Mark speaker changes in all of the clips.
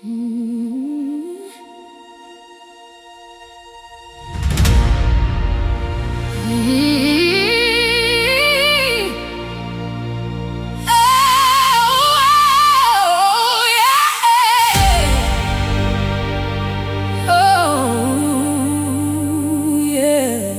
Speaker 1: Mm. Mm. Oh, yeah. Oh, yeah.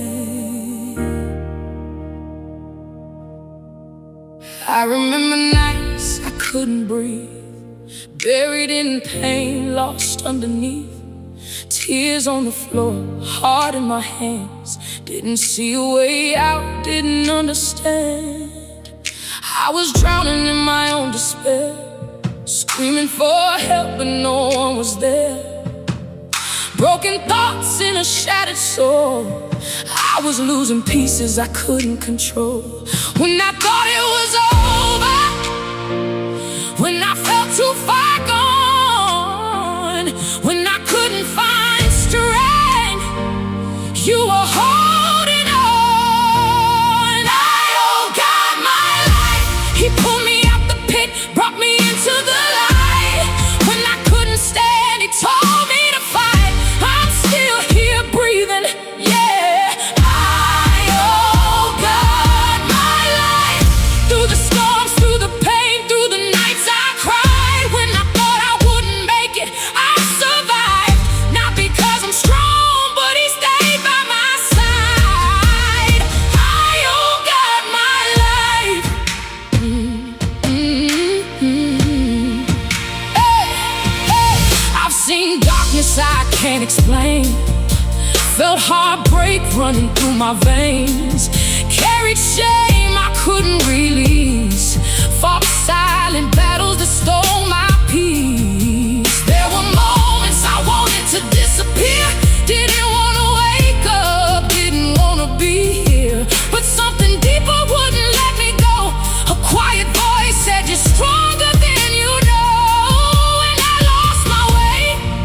Speaker 1: I remember nights I couldn't breathe, buried in pain, lost underneath. Tears on the floor, heart in my hands. Didn't see a way out, didn't understand. I was drowning in my own despair, screaming for help but no one was there. Broken thoughts in a shattered soul, I was losing pieces I couldn't control. When I thought it was over, when I felt too far gone, when I couldn't find strength, you were holding on. I owe God my life. He pulled me out the pit, brought me into the light. When I couldn't stand, He told me to fight. I'm still here breathing, yeah. I owe God my life. Through the storms, through the pain, through the nights I cried. When I thought I wouldn't make it, I survived. Not because I'm strong, but He stayed by my side. I owe God my life. Hey, hey. I've seen darkness I can't explain, felt heartbreak running through my veins, carried shame I couldn't release, fought silent battles that stole my peace. There were moments I wanted to disappear, didn't want to wake up, didn't want to be here. But something deeper wouldn't let me go. A quiet voice said, "You're stronger than you know." And I lost my way,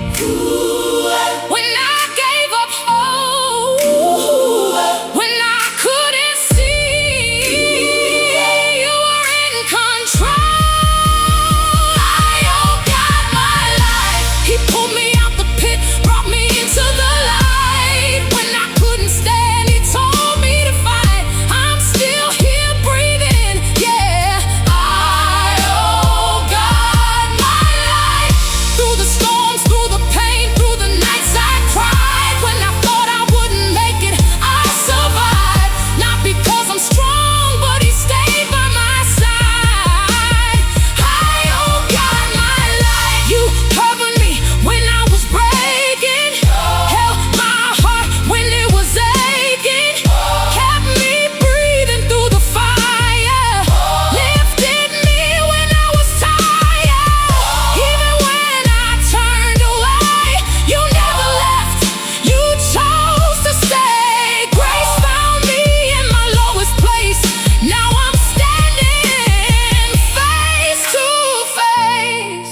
Speaker 1: when I gave up hope, when I couldn't see You were in control. I owe God my life. He pulled me out the pit, brought me into the light. When I couldn't stand, He told me to fight. I'm still here breathing, yeah. I owe God my life. Through the storms, through the pain, through the nights I cried. When I thought I wouldn't make it, I survived. Not because I'm strong, but He stayed by my side. I owe God my life. You covered me when I was breaking, held my heart when it was aching, kept me breathing through the fire, lifted me when I was tired. Even when I turned away, You never left, You chose to stay. Grace found me in my lowest place. Now I'm standing face to face.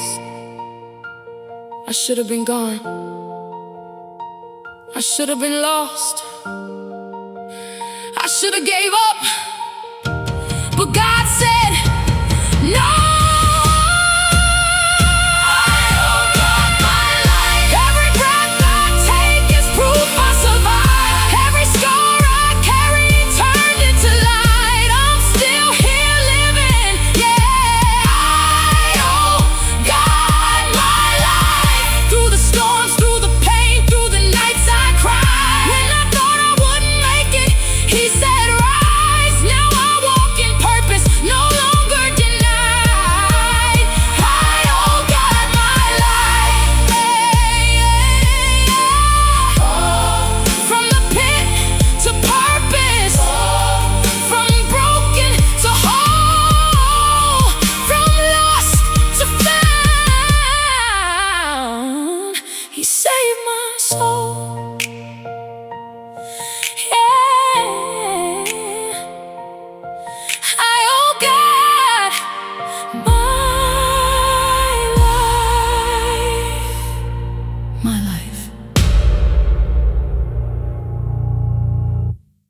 Speaker 1: I should have been gone, I should have been lost, I should have gave up.